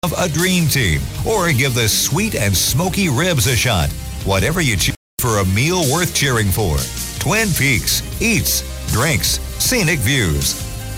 of a dream team or give the sweet and smoky ribs a shot. Whatever you choose for a meal worth cheering for. Twin Peaks eats, drinks, scenic views.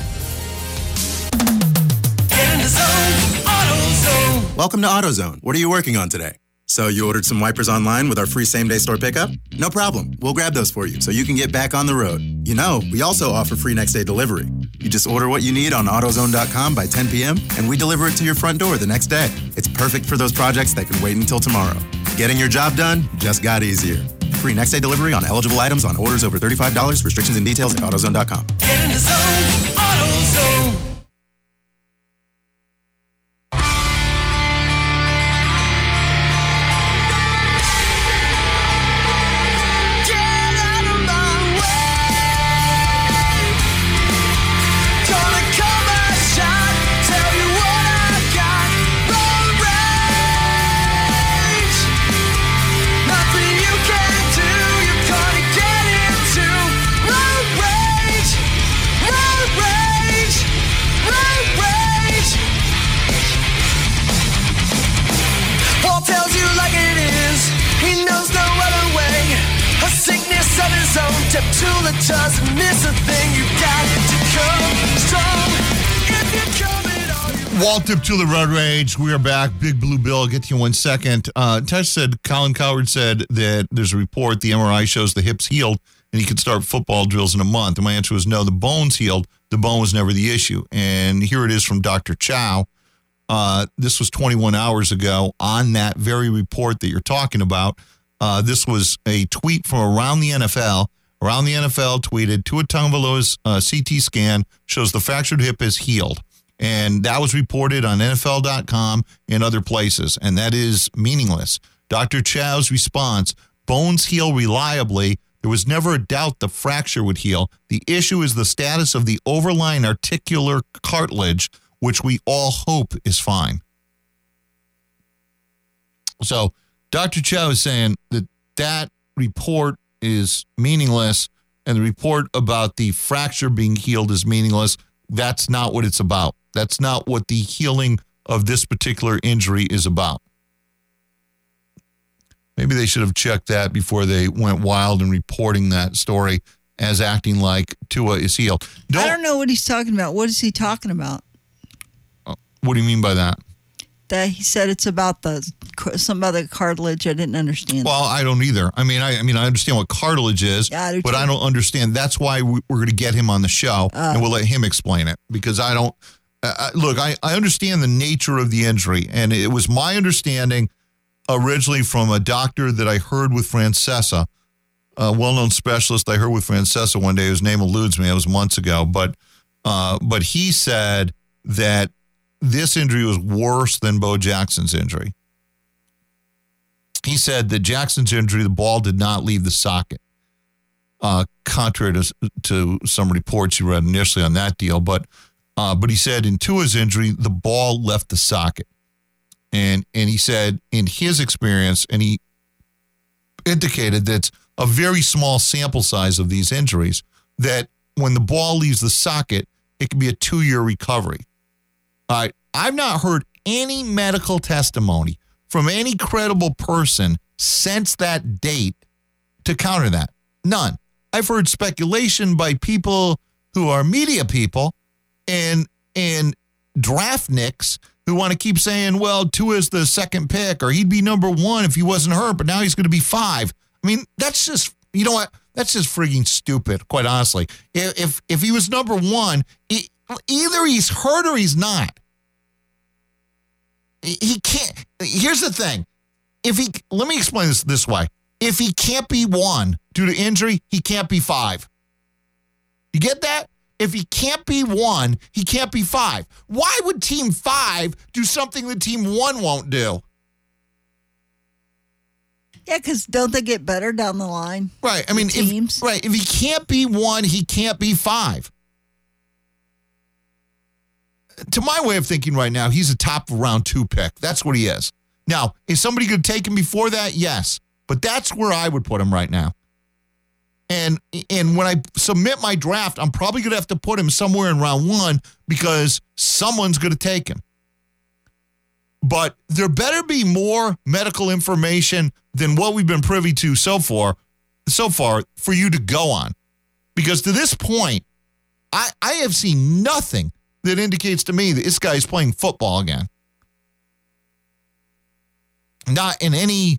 Get in the zone, AutoZone. Welcome to AutoZone. What are you working on today? So you ordered some wipers online with our free same-day store pickup? No problem. We'll grab those for you so you can get back on the road. You know, we also offer free next-day delivery. You just order what you need on AutoZone.com by 10 p.m., and we deliver it to your front door the next day. It's perfect for those projects that can wait until tomorrow. Getting your job done just got easier. Free next-day delivery on eligible items on orders over $35. Restrictions and details at AutoZone.com. Get in the zone, AutoZone. Doesn't miss a thing. You got to come strong if you're coming on. Walt Diptula Road Rage. We are back. Big Blue Bill. I'll get to you in 1 second. Tesh said, Colin Cowherd said that there's a report the MRI shows the hip's healed and he could start football drills in a month. And my answer was no, the bone's healed. The bone was never the issue. And here it is from Dr. Chow. This was 21 hours ago on that very report that you're talking about. This was a tweet from around the NFL. Around the NFL tweeted, Tua Tagovailoa's CT scan shows the fractured hip is healed. And that was reported on NFL.com and other places. And that is meaningless. Dr. Chow's response, bones heal reliably. There was never a doubt the fracture would heal. The issue is the status of the overlying articular cartilage, which we all hope is fine. So Dr. Chow is saying that report is meaningless, and the report about the fracture being healed is meaningless. That's not what it's about. That's not what the healing of this particular injury is about. Maybe they should have checked that before they went wild in reporting that story as acting like Tua is healed. I don't know what he's talking about. What is he talking about? What do you mean by that? That he said it's about some other cartilage. I didn't understand. Well, I don't either. I mean, I understand what cartilage is, but I don't understand. That's why we're going to get him on the show, and we'll let him explain it, because I don't. Look, I understand the nature of the injury, and it was my understanding originally from a doctor that I heard with Francesa, a well-known specialist I heard with Francesa one day. His name eludes me. It was months ago, but he said that this injury was worse than Bo Jackson's injury. He said that Jackson's injury, the ball did not leave the socket, contrary to some reports you read initially on that deal. But he said in Tua's injury, the ball left the socket. And he said in his experience, and he indicated that it's a very small sample size of these injuries, that when the ball leaves the socket, it can be a 2-year recovery. I've not heard any medical testimony from any credible person since that date to counter that. None. I've heard speculation by people who are media people and draft nicks who want to keep saying, well, Tua's the second pick, or he'd be number 1 if he wasn't hurt, but now he's going to be 5. I mean, that's just, you know what? That's just frigging stupid, quite honestly. If he was number 1, either he's hurt or he's not. He can't. Here's the thing. Let me explain this way. If he can't be 1 due to injury, he can't be 5. You get that? If he can't be 1, he can't be 5. Why would team 5 do something that team 1 won't do? Yeah, because don't they get better down the line? Right. I mean, if he can't be 1, he can't be 5. To my way of thinking right now, he's a top round 2 pick. That's what he is. Now, is somebody going to take him before that? Yes. But that's where I would put him right now. And when I submit my draft, I'm probably going to have to put him somewhere in round 1 because someone's going to take him. But there better be more medical information than what we've been privy to so far for you to go on. Because to this point, I have seen nothing that indicates to me that this guy's playing football again. Not in any,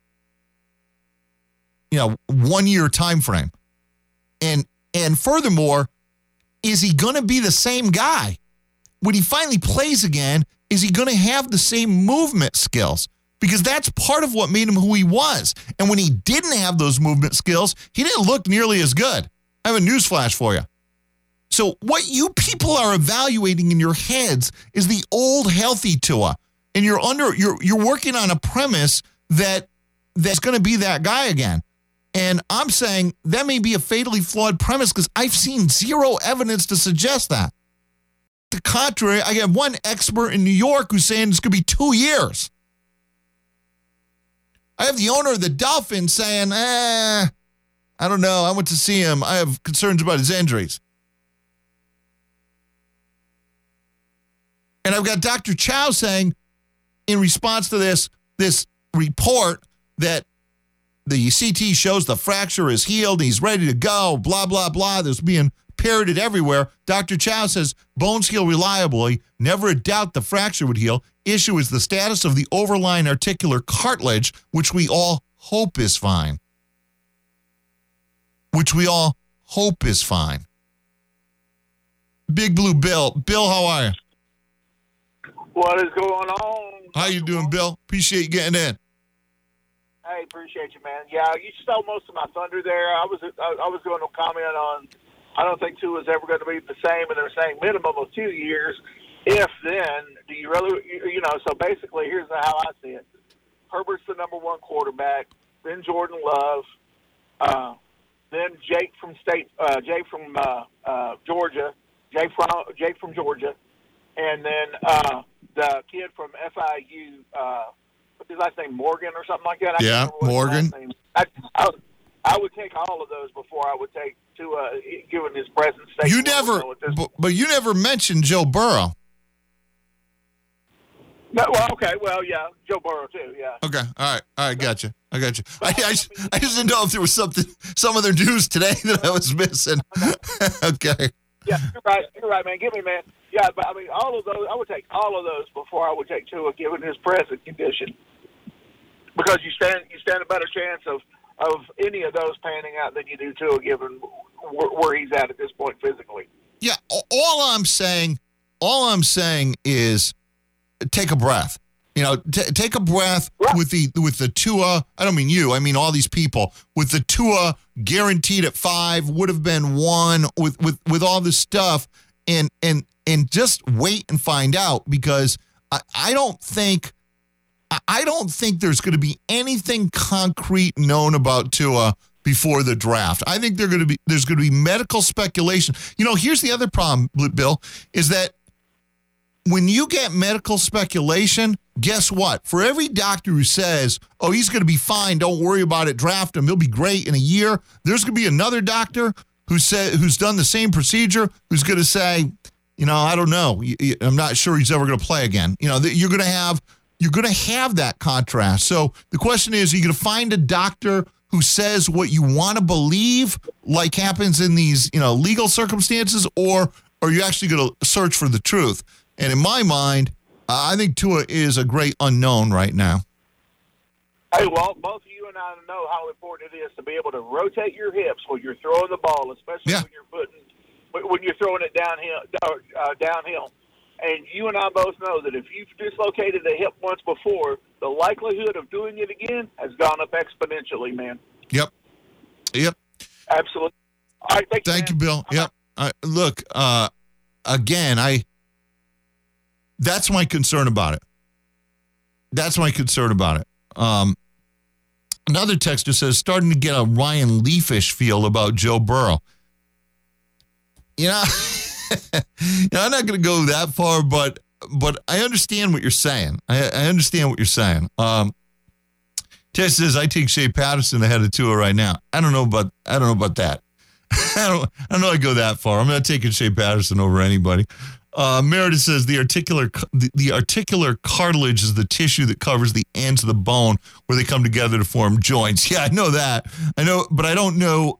1 year time frame. And furthermore, is he going to be the same guy? When he finally plays again, is he going to have the same movement skills? Because that's part of what made him who he was. And when he didn't have those movement skills, he didn't look nearly as good. I have a newsflash for you. So what you people are evaluating in your heads is the old healthy Tua. And you're working on a premise that's going to be that guy again. And I'm saying that may be a fatally flawed premise because I've seen zero evidence to suggest that. The contrary, I have one expert in New York who's saying it's going to be 2 years. I have the owner of the Dolphins saying, I don't know. I went to see him. I have concerns about his injuries. And I've got Dr. Chow saying, in response to this report that the CT shows the fracture is healed, he's ready to go, blah, blah, blah. There's being parroted everywhere. Dr. Chow says, bones heal reliably. Never a doubt the fracture would heal. Issue is the status of the overlying articular cartilage, which we all hope is fine. Big Blue Bill. Bill, how are you? What is going on? How you doing, Bill? Appreciate you getting in. Hey, appreciate you, man. Yeah, you stole most of my thunder there. I was going to comment on, I don't think Tua is ever going to be the same, and they're saying minimum of 2 years. If then, do you really, so basically here's how I see it. Herbert's the number one quarterback, then Jordan Love, then Jake from Georgia, Jake from Georgia, and then the kid from FIU, what's his last name, Morgan or something like that? Yeah, Morgan. I would take all of those before I would take Tua, given his present state. But you never mentioned Joe Burrow. No, yeah, Joe Burrow too, yeah. Okay, all right, gotcha. I just didn't know if there was some other news today that I was missing. Okay. Yeah, you're right, man. Give me, man. Yeah, but I mean, all of those, I would take all of those before I would take Tua, given his present condition, because you stand a better chance of any of those panning out than you do Tua, given where he's at this point physically. Yeah, all I'm saying is take a breath. Take a breath with the Tua. I don't mean you. I mean all these people with the Tua guaranteed at 5, would have been 1 with all this stuff, and just wait and find out, because I don't think there's going to be anything concrete known about Tua before the draft. I think there's going to be medical speculation. Here's the other problem, Bill, is that when you get medical speculation, guess what? For every doctor who says, oh, he's going to be fine, don't worry about it, draft him, he'll be great in a year, there's going to be another doctor who's done the same procedure who's going to say, I don't know, I'm not sure he's ever going to play again. You're going to have that contrast. So the question is, are you going to find a doctor who says what you want to believe, like happens in these legal circumstances, or are you actually going to search for the truth? And in my mind, I think Tua is a great unknown right now. Hey, well, both you and I know how important it is to be able to rotate your hips when you're throwing the ball, especially when you're throwing it downhill. And you and I both know that if you've dislocated a hip once before, the likelihood of doing it again has gone up exponentially, man. Yep. Absolutely. All right, thank you, Bill. Yep. Look, again, that's my concern about it. Another texter says, starting to get a Ryan Leafish feel about Joe Burrow. I'm not going to go that far, but I understand what you're saying. I understand what you're saying. Tess says, I take Shea Patterson ahead of Tua right now. I don't know about that. I don't know I go that far. I'm not taking Shea Patterson over anybody. Meredith says the articular cartilage is the tissue that covers the ends of the bone where they come together to form joints. Yeah, I know that. I know, but I don't know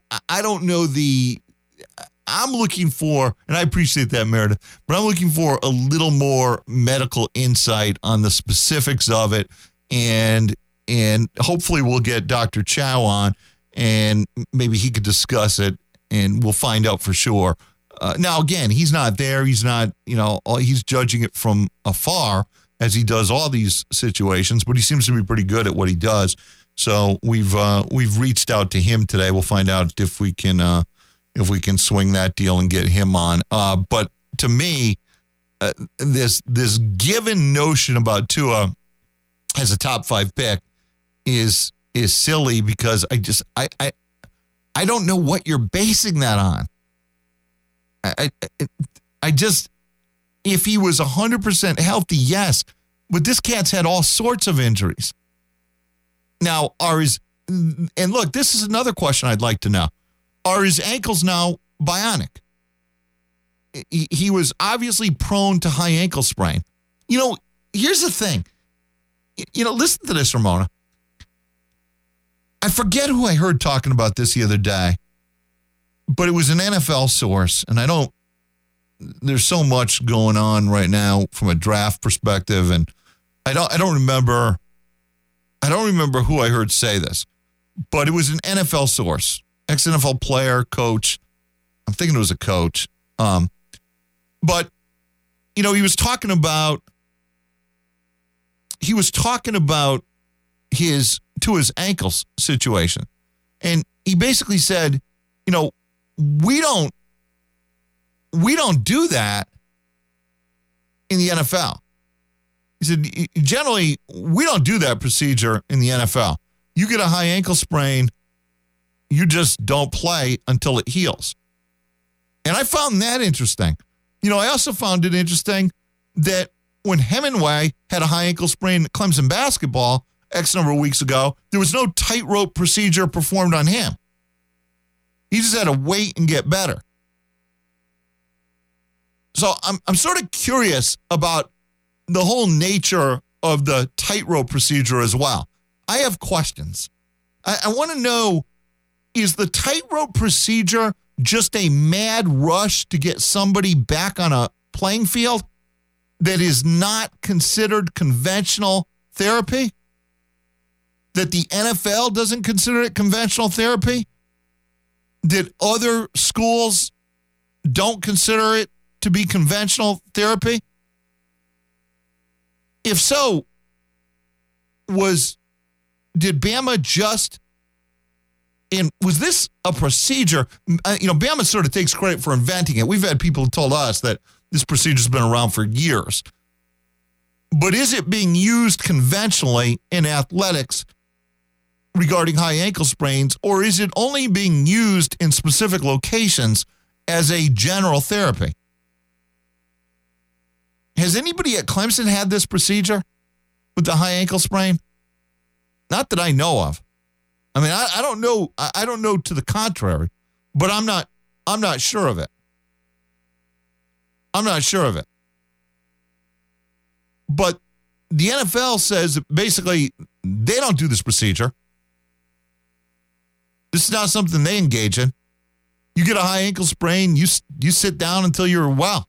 I'm looking for, and I appreciate that, Meredith, but I'm looking for a little more medical insight on the specifics of it, and hopefully we'll get Dr. Chow on, and maybe he could discuss it, and we'll find out for sure. Now, again, he's not there. He's not, he's judging it from afar as he does all these situations, but he seems to be pretty good at what he does. So we've reached out to him today. We'll find out if we can swing that deal and get him on. But to me, this given notion about Tua as a top 5 pick is silly because I don't know what you're basing that on. I just, if he was 100% healthy, yes, but this cat's had all sorts of injuries. Now, and look, this is another question I'd like to know. Are his ankles now bionic? He was obviously prone to high ankle sprain. Here's the thing. Listen to this, Ramona. I forget who I heard talking about this the other day, but it was an NFL source, and there's so much going on right now from a draft perspective, and I don't remember who I heard say this, but it was an NFL source, ex-NFL player, coach. I'm thinking it was a coach. But he was talking about his ankles situation. And he basically said, we don't do that in the NFL. He said, generally, we don't do that procedure in the NFL. You get a high ankle sprain, you just don't play until it heals. And I found that interesting. I also found it interesting that when Hemingway had a high ankle sprain at Clemson basketball X number of weeks ago, there was no tightrope procedure performed on him. He just had to wait and get better. So I'm sort of curious about the whole nature of the tightrope procedure as well. I have questions. I want to know, is the tightrope procedure just a mad rush to get somebody back on a playing field that is not considered conventional therapy? That the NFL doesn't consider it conventional therapy? That other schools don't consider it to be conventional therapy? If so, did Bama just, and was this a procedure? Bama sort of takes credit for inventing it. We've had people told us that this procedure's been around for years. But is it being used conventionally in athletics regarding high ankle sprains, or is it only being used in specific locations as a general therapy? Has anybody at Clemson had this procedure with the high ankle sprain? Not that I know of. I mean, I don't know. I don't know to the contrary, but I'm not sure of it. I'm not sure of it. But the NFL says that basically they don't do this procedure. This is not something they engage in. You get a high ankle sprain, you sit down until you're well.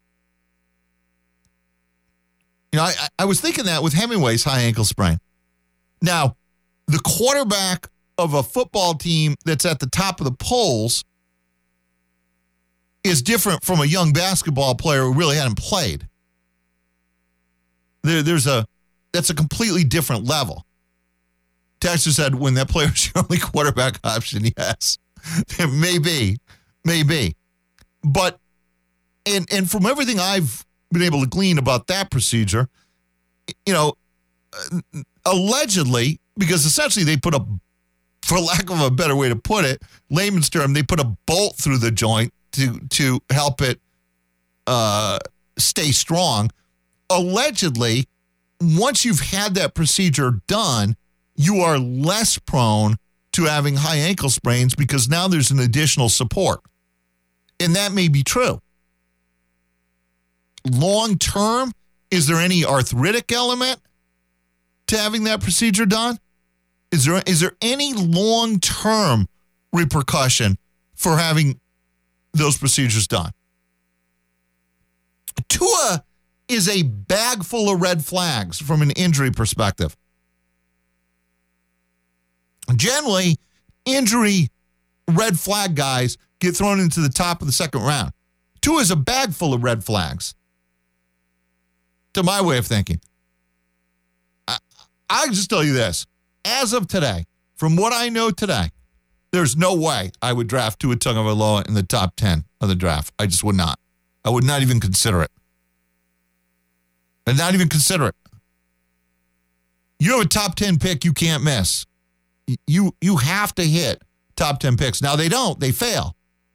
I was thinking that with Hemingway's high ankle sprain. Now, the quarterback of a football team that's at the top of the polls is different from a young basketball player who really hadn't played. That's a completely different level. Texter said, when that player's your only quarterback option, yes. Maybe. But, and from everything I've been able to glean about that procedure, allegedly, because essentially they put for lack of a better way to put it, layman's term, they put a bolt through the joint to help it stay strong. Allegedly, once you've had that procedure done, you are less prone to having high ankle sprains because now there's an additional support. And that may be true. long term, is there any arthritic element to having that procedure done? Is there any long-term repercussion for having those procedures done? Tua is a bag full of red flags from an injury perspective. Generally, injury red flag guys get thrown into the top of the second round. Tua is a bag full of red flags, to my way of thinking. I'll just tell you this. As of today, from what I know today, there's no way I would draft Tua Tagovailoa in the top 10 of the draft. I just would not. I would not even consider it. I'd not even consider it. You have a top 10 pick you can't miss. You have to hit top 10 picks. Now, they don't. They fail.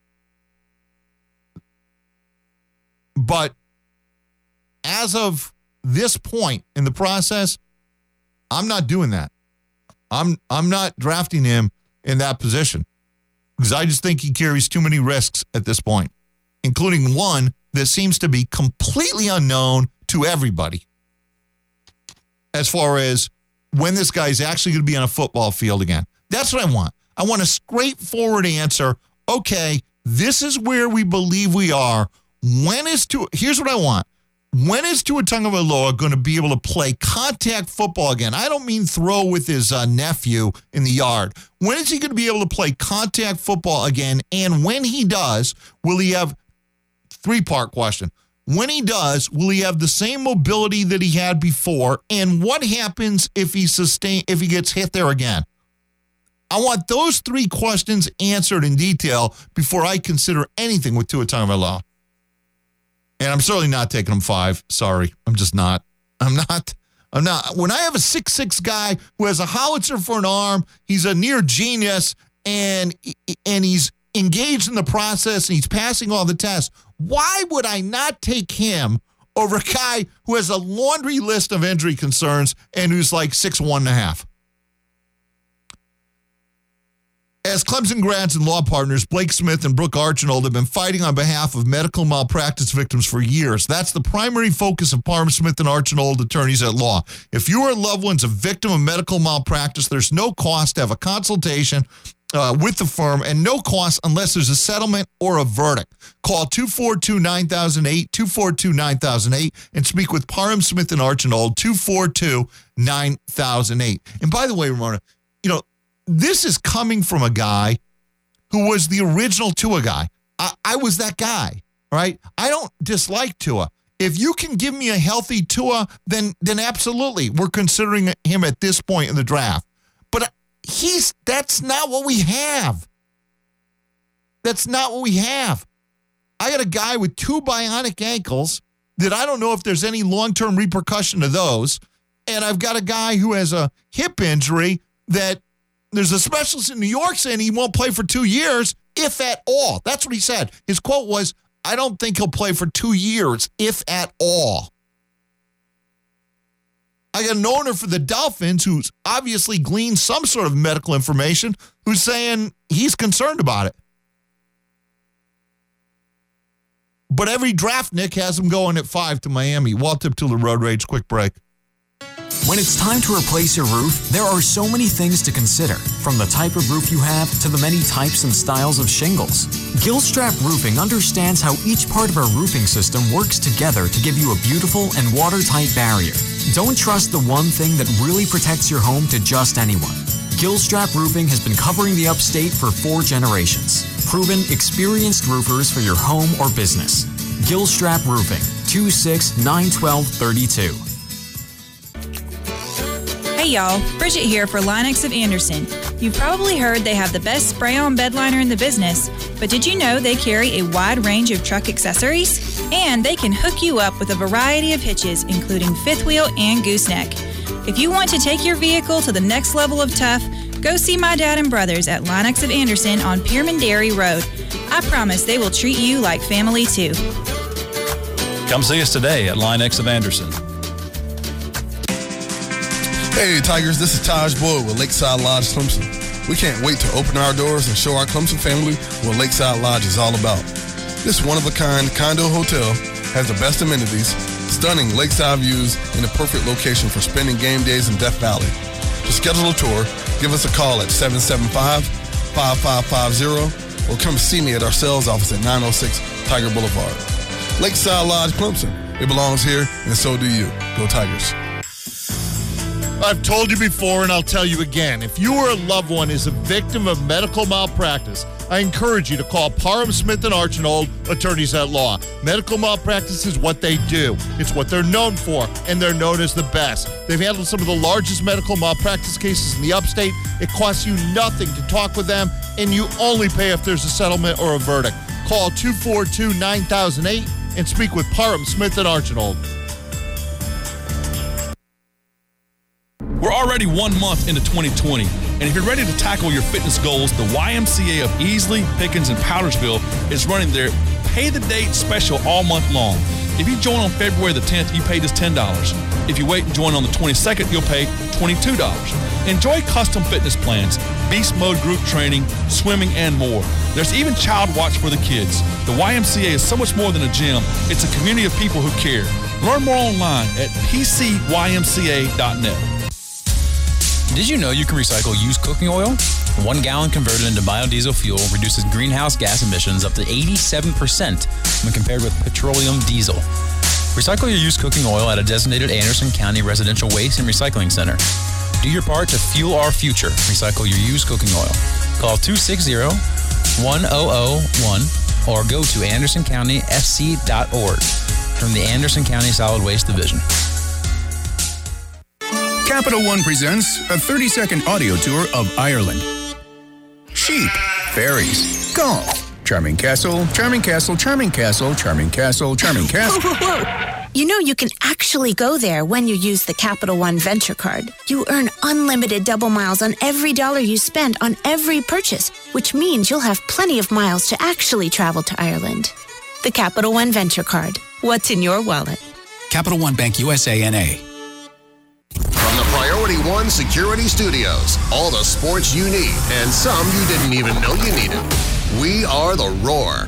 But as of this point in the process, I'm not doing that. I'm not drafting him in that position because I just think he carries too many risks at this point, including one that seems to be completely unknown to everybody as far as when this guy's actually going to be on a football field again. That's what I want. I want a straightforward answer. Okay, this is where we believe we are. Here's what I want. When is Tua Tagovailoa going to be able to play contact football again? I don't mean throw with his nephew in the yard. When is he going to be able to play contact football again? And when he does, will he have, three-part question. When he does, will he have the same mobility that he had before? And what happens if he gets hit there again? I want those three questions answered in detail before I consider anything with Tua Tagovailoa. And I'm certainly not taking him 5. Sorry. I'm just not. I'm not. When I have a 6'6" guy who has a howitzer for an arm, he's a near genius, and he's engaged in the process, and he's passing all the tests, why would I not take him over a guy who has a laundry list of injury concerns and who's like 6'1.5"? As Clemson grads and law partners, Blake Smith and Brooke Archinold have been fighting on behalf of medical malpractice victims for years. That's the primary focus of Parham Smith and Archinold attorneys at law. If you or a loved one's a victim of medical malpractice, there's no cost to have a consultation with the firm, and no cost unless there's a settlement or a verdict. Call 242-9008, 242-9008, and speak with Parham Smith and Archinold, 242-9008. And by the way, Ramona, this is coming from a guy who was the original Tua guy. I was that guy, right? I don't dislike Tua. If you can give me a healthy Tua, then absolutely, we're considering him at this point in the draft. But that's not what we have. That's not what we have. I got a guy with 2 bionic ankles that I don't know if there's any long-term repercussion to those. And I've got a guy who has a hip injury that there's a specialist in New York saying he won't play for 2 years, if at all. That's what he said. His quote was, I don't think he'll play for 2 years, if at all. I got an owner for the Dolphins who's obviously gleaned some sort of medical information who's saying he's concerned about it. But every draft, Nick, has him going at 5 to Miami. Walt Tiptula, Road Rage, quick break. When it's time to replace your roof, there are so many things to consider, from the type of roof you have to the many types and styles of shingles. Gilstrap Roofing understands how each part of our roofing system works together to give you a beautiful and watertight barrier. Don't trust the one thing that really protects your home to just anyone. Gilstrap Roofing has been covering the upstate for 4 generations. Proven, experienced roofers for your home or business. Gilstrap Roofing, 2691232. Hey y'all, Bridget here for Line-X of Anderson. You've probably heard they have the best spray-on bed liner in the business, but did you know they carry a wide range of truck accessories? And they can hook you up with a variety of hitches, including fifth wheel and gooseneck. If you want to take your vehicle to the next level of tough, go see my dad and brothers at Line-X of Anderson on Pierman Dairy Road. I promise they will treat you like family too. Come see us today at Line-X of Anderson. Hey Tigers, this is Taj Boyd with Lakeside Lodge Clemson. We can't wait to open our doors and show our Clemson family what Lakeside Lodge is all about. This one-of-a-kind condo hotel has the best amenities, stunning lakeside views, and a perfect location for spending game days in Death Valley. To schedule a tour, give us a call at 775-5550 or come see me at our sales office at 906 Tiger Boulevard. Lakeside Lodge, Clemson. It belongs here, and so do you. Go Tigers. I've told you before, and I'll tell you again. If you or a loved one is a victim of medical malpractice, I encourage you to call Parham, Smith & Archinald, attorneys at law. Medical malpractice is what they do. It's what they're known for, and they're known as the best. They've handled some of the largest medical malpractice cases in the upstate. It costs you nothing to talk with them, and you only pay if there's a settlement or a verdict. Call 242-9008 and speak with Parham, Smith & Archinald. We're already 1 month into 2020, and if you're ready to tackle your fitness goals, the YMCA of Easley, Pickens, and Powdersville is running their Pay the Date special all month long. If you join on February the 10th, you pay just $10. If you wait and join on the 22nd, you'll pay $22. Enjoy custom fitness plans, beast mode group training, swimming, and more. There's even child watch for the kids. The YMCA is so much more than a gym. It's a community of people who care. Learn more online at pcymca.net. Did you know you can recycle used cooking oil? 1 gallon converted into biodiesel fuel reduces greenhouse gas emissions up to 87% when compared with petroleum diesel. Recycle your used cooking oil at a designated Anderson County Residential Waste and Recycling Center. Do your part to fuel our future. Recycle your used cooking oil. Call 260-1001 or go to andersoncountyfc.org from the Anderson County Solid Waste Division. Capital One presents a 30-second audio tour of Ireland. Sheep, fairies, golf, charming castle, charming castle, charming castle, charming castle, charming castle. Whoa, whoa, whoa. You know you can actually go there when you use the Capital One Venture Card. You earn unlimited double miles on every dollar you spend on every purchase, which means you'll have plenty of miles to actually travel to Ireland. The Capital One Venture Card. What's in your wallet? Capital One Bank USA, N.A. From the Priority One Security Studios, all the sports you need and some you didn't even know you needed. We are The Roar.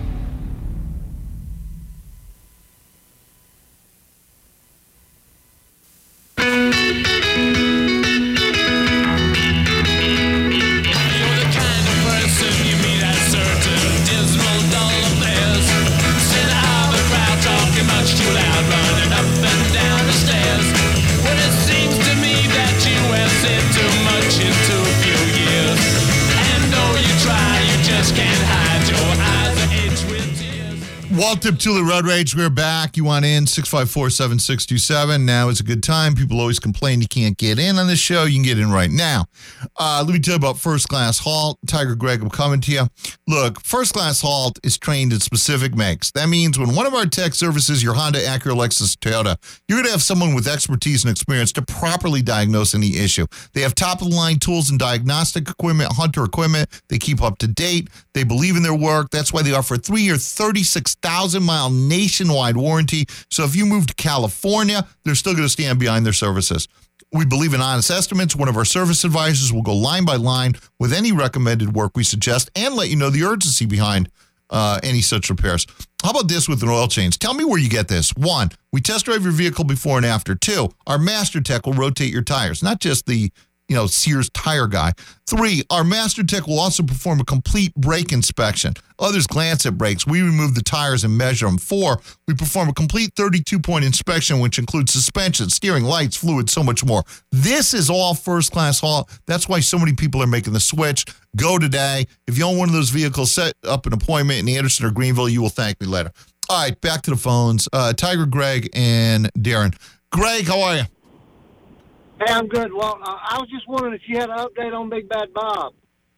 Walt Diptula Road Rage, we're back. You want in, 654-7627. Now is a good time. People always complain you can't get in on this show. You can get in right now. Let me tell you about First Class Halt. Tiger Greg, I'm coming to you. Look, First Class Halt is trained in specific makes. That means when one of our tech services, your Honda, Acura, Lexus, Toyota, you're going to have someone with expertise and experience to properly diagnose any issue. They have top-of-the-line tools and diagnostic equipment, Hunter equipment. They keep up to date. They believe in their work. That's why they offer a 3-year, 36,000-mile nationwide warranty. So if you move to California, they're still going to stand behind their services. We believe in honest estimates. One of our service advisors will go line by line with any recommended work we suggest and let you know the urgency behind any such repairs. How about this with an oil change? Tell me where you get this. 1, we test drive your vehicle before and after. 2, our Master Tech will rotate your tires, not just the Sears tire guy. 3, our Master Tech will also perform a complete brake inspection. Others glance at brakes. We remove the tires and measure them. 4, we perform a complete 32-point inspection, which includes suspension, steering, lights, fluid, so much more. This is all First Class Halt. That's why so many people are making the switch. Go today. If you own one of those vehicles, set up an appointment in Anderson or Greenville. You will thank me later. All right, back to the phones. Tiger, Greg, and Darren. Greg, how are you? Hey, I'm good. Well, I was just wondering if you had an update on Big Bad Bob.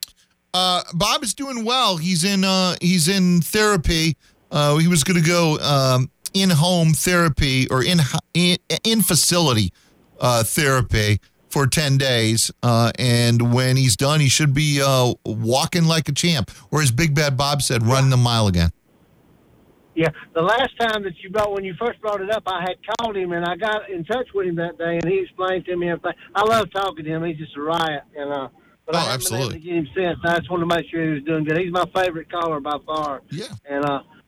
Bob is doing well. He's in therapy. He was going to go in-home therapy or in-facility therapy for 10 days. And when he's done, he should be walking like a champ. Or as Big Bad Bob said, running the mile again. Yeah, the last time that when you first brought it up, I had called him, and I got in touch with him that day, and he explained to me everything. I love talking to him. He's just a riot, but I haven't been able to get him since. I just wanted to make sure he was doing good. He's my favorite caller by far. Yeah. And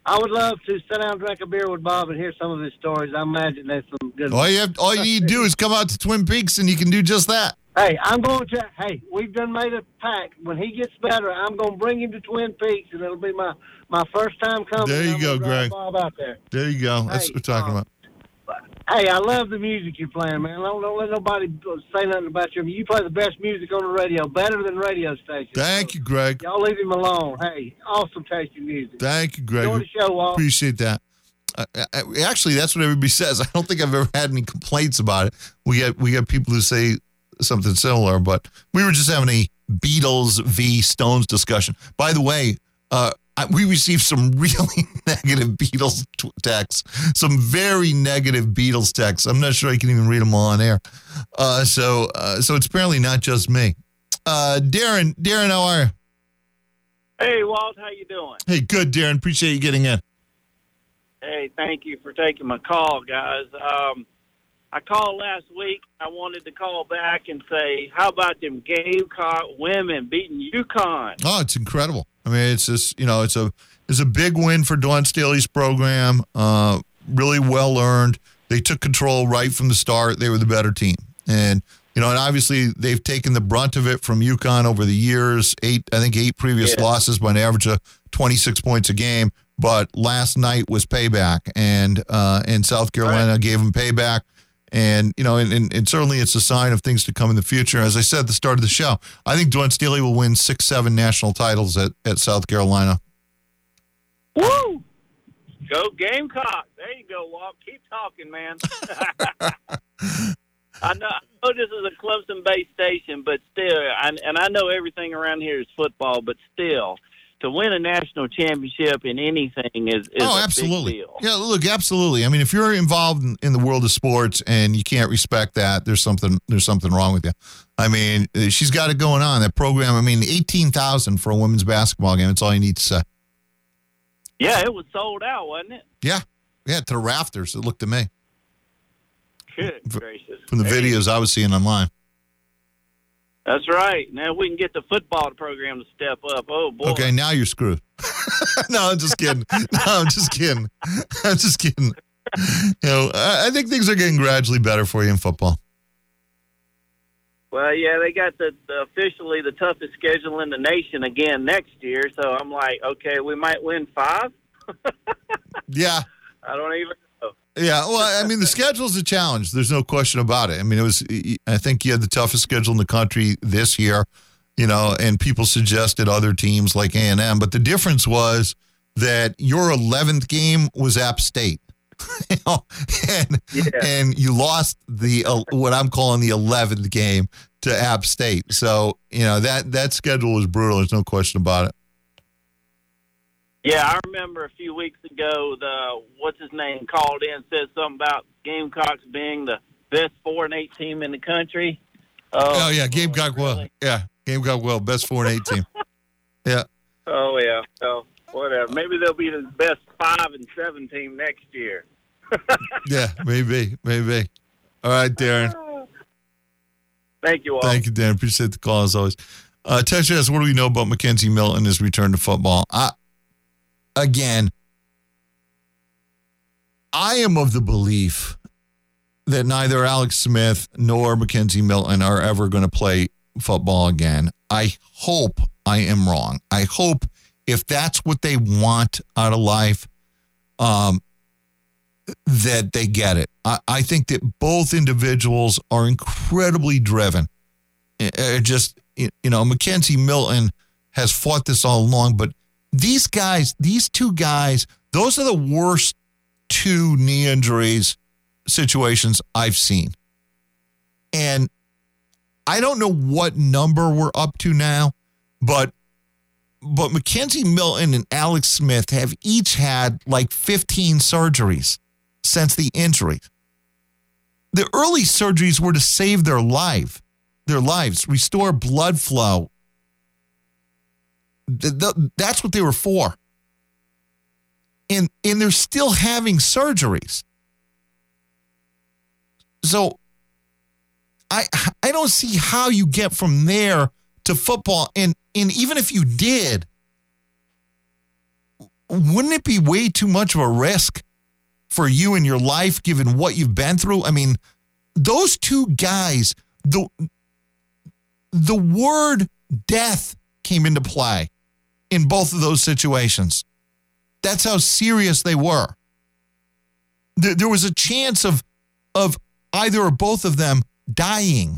I would love to sit down and drink a beer with Bob and hear some of his stories. I imagine there's some good ones. All you need to do is come out to Twin Peaks, and you can do just that. Hey, we've done made a pact. When he gets better, I'm going to bring him to Twin Peaks, and it'll be my first time coming. There you go, Greg. Bob out there. There you go. That's what we're talking about. Hey, I love the music you're playing, man. Don't let nobody say nothing about you. You play the best music on the radio, better than radio stations. Thank you, Greg. Y'all leave him alone. Hey, awesome tasting music. Thank you, Greg. Enjoy the show, Walt. Appreciate that. Actually, that's what everybody says. I don't think I've ever had any complaints about it. We got people who say something similar, but we were just having a Beatles v. Stones discussion. By the way, we received some really negative Beatles texts, some very negative Beatles texts. I'm not sure I can even read them all on air. So it's apparently not just me. Darren, how are you? Hey, Walt, how you doing? Hey, good, Darren. Appreciate you getting in. Hey, thank you for taking my call, guys. I called last week. I wanted to call back and say, how about them Gamecock women beating UConn? Oh, it's incredible. I mean, it's just, it's a big win for Dawn Staley's program. Really well earned. They took control right from the start. They were the better team. And, and obviously they've taken the brunt of it from UConn over the years. 8 previous losses by an average of 26 points a game. But last night was payback, and South Carolina gave them payback. And, and certainly it's a sign of things to come in the future. As I said at the start of the show, I think Dawn Staley will win 6-7 national titles at South Carolina. Woo! Go Gamecock. There you go, Walt. Keep talking, man. I know this is a Clemson-based station, but still, and I know everything around here is football, but still, to win a national championship in anything is absolutely. A big deal. Yeah, look, absolutely. I mean, if you're involved in the world of sports and you can't respect that, there's something wrong with you. I mean, she's got it going on. That program, I mean, 18,000 for a women's basketball game. That's all you need to say. Yeah, it was sold out, wasn't it? Yeah, to the rafters. It looked to me. Good gracious. From the videos I was seeing online. That's right. Now we can get the football program to step up. Oh, boy. Okay, now you're screwed. No, I'm just kidding. I'm just kidding. I think things are getting gradually better for you in football. Well, yeah, they got the officially the toughest schedule in the nation again next year. So I'm like, okay, we might win 5. Yeah. I don't even know. Yeah, well, I mean, the schedule's a challenge. There's no question about it. I mean, I think you had the toughest schedule in the country this year, and people suggested other teams like A&M. But the difference was that your 11th game was App State. And you lost what I'm calling the 11th game to App State. So, that schedule was brutal. There's no question about it. Yeah, I remember a few weeks ago, what's his name called in, said something about Gamecocks being the best 4-8 team in the country. Oh yeah, Gamecock really? Gamecock best 4-8 team. Yeah. Oh yeah. So whatever. Maybe they'll be the best 5-7 team next year. Yeah, maybe. All right, Darren. Thank you all. Thank you, Darren. Appreciate the call as always. Tesha asks, what do we know about Mackenzie Milton and his return to football? Again, I am of the belief that neither Alex Smith nor Mackenzie Milton are ever going to play football again. I hope I am wrong. I hope if that's what they want out of life, that they get it. I think that both individuals are incredibly driven. Mackenzie Milton has fought this all along, but these two guys, those are the worst 2 knee injuries situations I've seen. And I don't know what number we're up to now, but Mackenzie Milton and Alex Smith have each had like 15 surgeries since the injury. The early surgeries were to save their lives, restore blood flow. That's what they were for. And they're still having surgeries. So I don't see how you get from there to football. And even if you did, wouldn't it be way too much of a risk for you in your life, given what you've been through? I mean, those two guys, the word death came into play in both of those situations. That's how serious they were. There was a chance of either or both of them dying.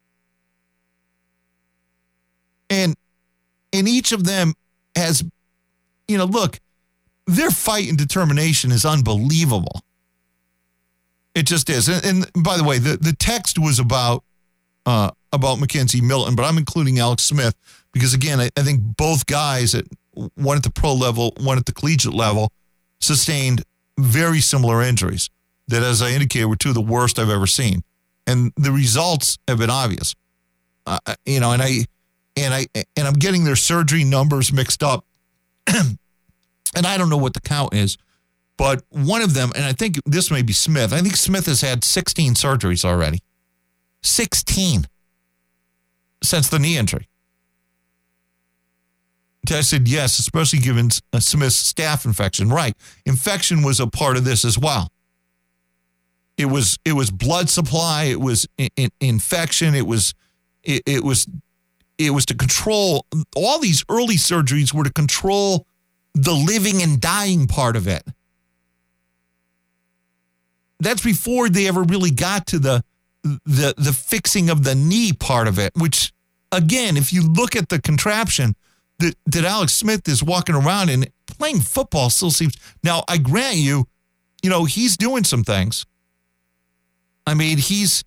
And each of them has, look, their fight and determination is unbelievable. It just is. And by the way, the text was about Mackenzie Milton, but I'm including Alex Smith because, again, I think both guys, one at the pro level, one at the collegiate level, sustained very similar injuries that, as I indicated, were two of the worst I've ever seen. And the results have been obvious. And I'm getting their surgery numbers mixed up. And I don't know what the count is, but one of them, and I think this may be Smith. I think Smith has had 16 surgeries already. 16 since the knee injury. I said, yes, especially given Smith's staph infection. Right. Infection was a part of this as well. It was blood supply. It was infection. It was to control. All these early surgeries were to control the living and dying part of it. That's before they ever really got to the fixing of the knee part of it, which, again, if you look at the contraption that Alex Smith is walking around and playing football still seems. Now, I grant you, he's doing some things. I mean, he's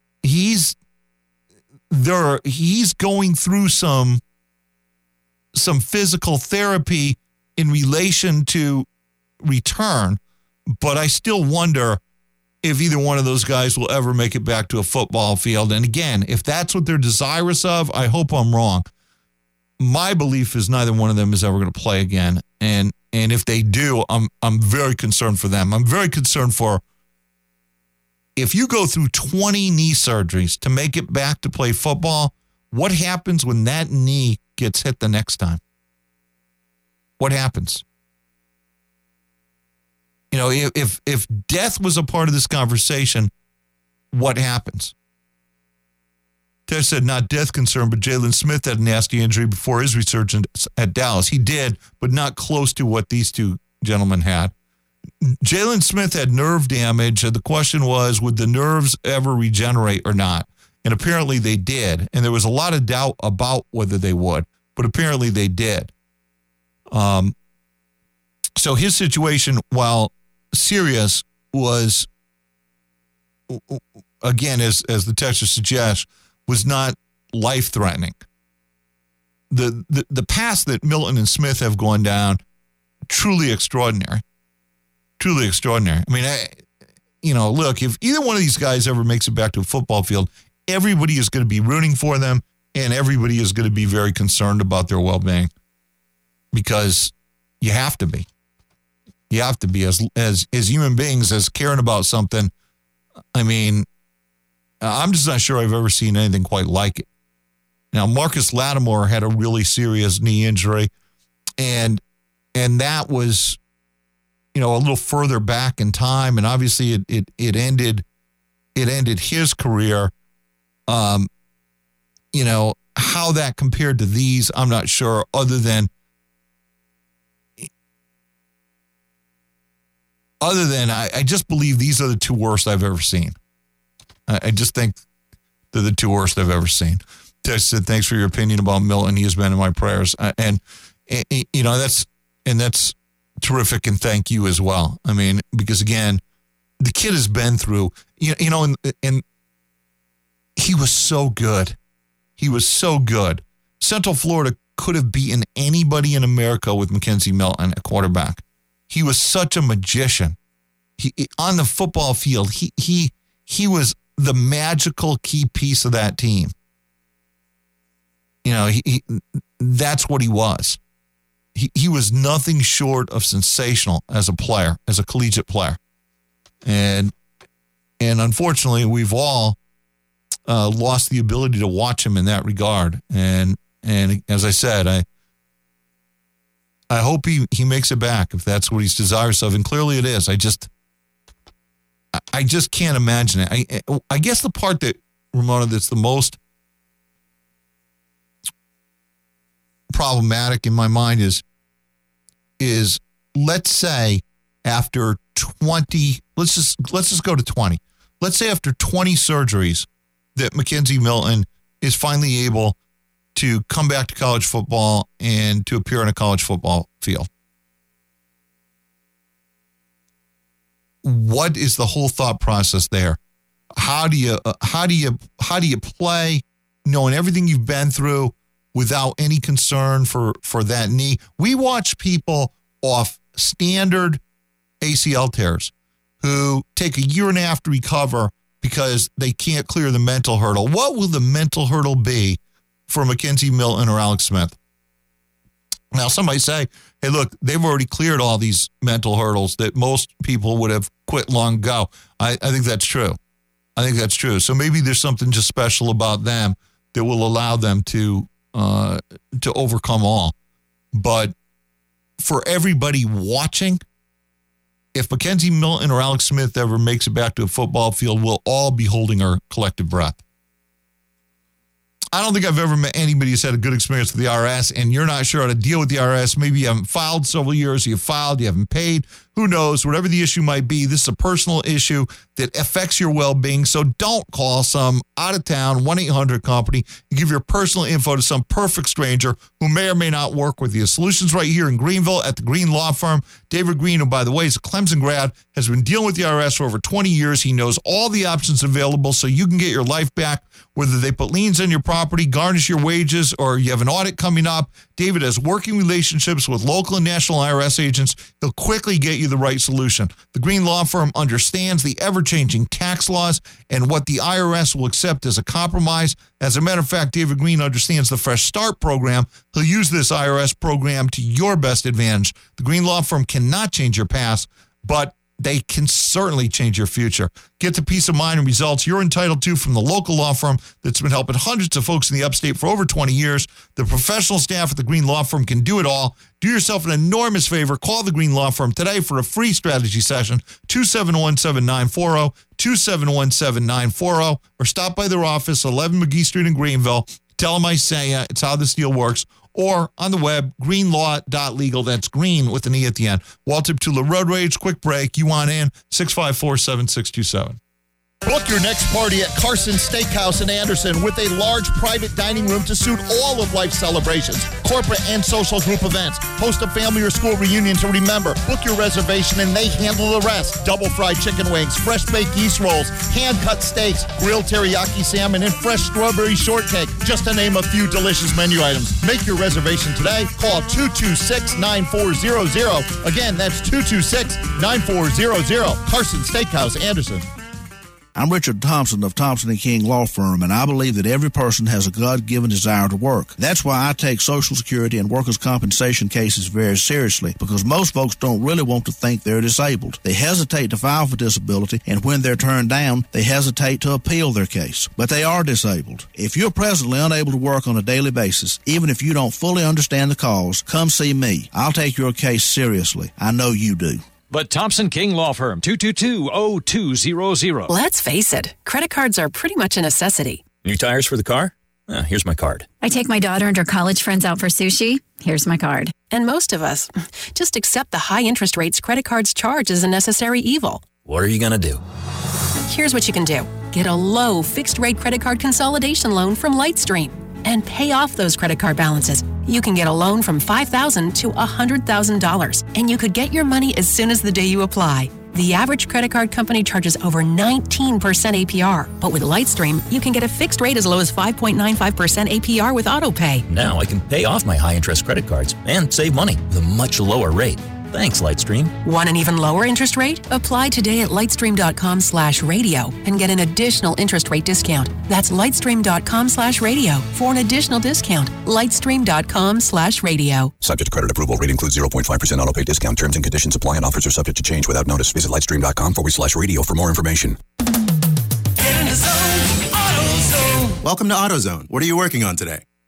going through some physical therapy in relation to return, but I still wonder if either one of those guys will ever make it back to a football field. And again, if that's what they're desirous of, I hope I'm wrong. My belief is neither one of them is ever going to play again. And if they do, I'm very concerned for them. I'm very concerned for if you go through 20 knee surgeries to make it back to play football, what happens when that knee gets hit the next time? What happens? If death was a part of this conversation, what happens? Ted said, not death concern, but Jalen Smith had a nasty injury before his resurgence at Dallas. He did, but not close to what these two gentlemen had. Jalen Smith had nerve damage, and the question was, would the nerves ever regenerate or not? And apparently they did, and there was a lot of doubt about whether they would, but apparently they did. So his situation, while serious, was, again, as the text suggests, was not life-threatening. The path that Milton and Smith have gone down, truly extraordinary. Truly extraordinary. I mean, look, if either one of these guys ever makes it back to a football field, everybody is going to be rooting for them, and everybody is going to be very concerned about their well-being because you have to be. You have to be as human beings, as caring about something. I mean, I'm just not sure I've ever seen anything quite like it. Now, Marcus Lattimore had a really serious knee injury, and that was, a little further back in time, and obviously it ended his career. How that compared to these, I'm not sure, other than I just believe these are the two worst I've ever seen. I just think they're the two worst I've ever seen. Tex said, thanks for your opinion about Milton. He has been in my prayers. And that's terrific. And thank you as well. I mean, because again, the kid has been through, and he was so good. He was so good. Central Florida could have beaten anybody in America with Mackenzie Milton at quarterback. He was such a magician. On the football field, he was the magical key piece of that team. That's what he was. He was nothing short of sensational as a player, as a collegiate player. And unfortunately, we've all lost the ability to watch him in that regard. And as I said, I hope he makes it back if that's what he's desirous of, and clearly it is. I just can't imagine it. I guess the part that, Ramona, that's the most problematic in my mind is let's say after 20, let's just go to 20. Let's say after 20 surgeries that Mackenzie Milton is finally able to come back to college football and to appear on a college football field. What is the whole thought process there? How do you play knowing everything you've been through without any concern for that knee? We watch people off standard ACL tears who take a year and a half to recover because they can't clear the mental hurdle. What will the mental hurdle be for Mackenzie Milton or Alex Smith? Now, somebody say, hey, look, they've already cleared all these mental hurdles that most people would have quit long ago. I think that's true. So maybe there's something just special about them that will allow them to overcome all. But for everybody watching, if Mackenzie Milton or Alex Smith ever makes it back to a football field, we'll all be holding our collective breath. I don't think I've ever met anybody who's had a good experience with the IRS, and you're not sure how to deal with the IRS. Maybe you haven't filed several years, you filed, you haven't paid. Who knows? Whatever the issue might be, this is a personal issue that affects your well-being. So don't call some out-of-town 1-800 company and give your personal info to some perfect stranger who may or may not work with you. Solutions right here in Greenville at the Green Law Firm. David Green, who, by the way, is a Clemson grad, has been dealing with the IRS for over 20 years. He knows all the options available so you can get your life back, whether they put liens on your property, garnish your wages, or you have an audit coming up. David has working relationships with local and national IRS agents. He'll quickly get you the right solution. The Green Law Firm understands the ever-changing tax laws and what the IRS will accept as a compromise. As a matter of fact, David Green understands the Fresh Start program. He'll use this IRS program to your best advantage. The Green Law Firm cannot change your past, but they can certainly change your future. Get the peace of mind and results you're entitled to from the local law firm that's been helping hundreds of folks in the upstate for over 20 years. The professional staff at the Green Law Firm can do it all. Do yourself an enormous favor. Call the Green Law Firm today for a free strategy session, 271-7940, 271-7940, or stop by their office, 11 McGee Street in Greenville. Tell them I say it's how this deal works. Or on the web, greenlaw.legal. That's green with an E at the end. Walter Tula Road Rage, quick break. You want in, 654-7627. Book your next party at Carson Steakhouse in Anderson with a large private dining room to suit all of life's celebrations, corporate and social group events. Host a family or school reunion to remember. Book your reservation and they handle the rest. Double fried chicken wings, fresh baked yeast rolls, hand-cut steaks, grilled teriyaki salmon, and fresh strawberry shortcake, just to name a few delicious menu items. Make your reservation today. Call 226-9400. Again, that's 226-9400. Carson Steakhouse, Anderson. I'm Richard Thompson of Thompson & King Law Firm, and I believe that every person has a God-given desire to work. That's why I take Social Security and workers' compensation cases very seriously, because most folks don't really want to think they're disabled. They hesitate to file for disability, and when they're turned down, they hesitate to appeal their case. But they are disabled. If you're presently unable to work on a daily basis, even if you don't fully understand the cause, come see me. I'll take your case seriously. I know you do. But Thompson King Law Firm, 222-0200. Let's face it, credit cards are pretty much a necessity. New tires for the car? Here's my card. I take my daughter and her college friends out for sushi. Here's my card. And most of us just accept the high interest rates credit cards charge as a necessary evil. What are you going to do? Here's what you can do. Get a low fixed-rate credit card consolidation loan from Lightstream and pay off those credit card balances. You can get a loan from $5,000 to $100,000, and you could get your money as soon as the day you apply. The average credit card company charges over 19% APR, but with Lightstream, you can get a fixed rate as low as 5.95% APR with AutoPay. Now I can pay off my high-interest credit cards and save money with a much lower rate. Thanks, Lightstream. Want an even lower interest rate? Apply today at lightstream.com/radio and get an additional interest rate discount. That's lightstream.com/radio for an additional discount. Lightstream.com/radio. Subject to credit approval. Rate includes 0.5% auto pay discount. Terms and conditions apply and offers are subject to change without notice. Visit lightstream.com/radio for more information. Welcome to AutoZone. What are you working on today?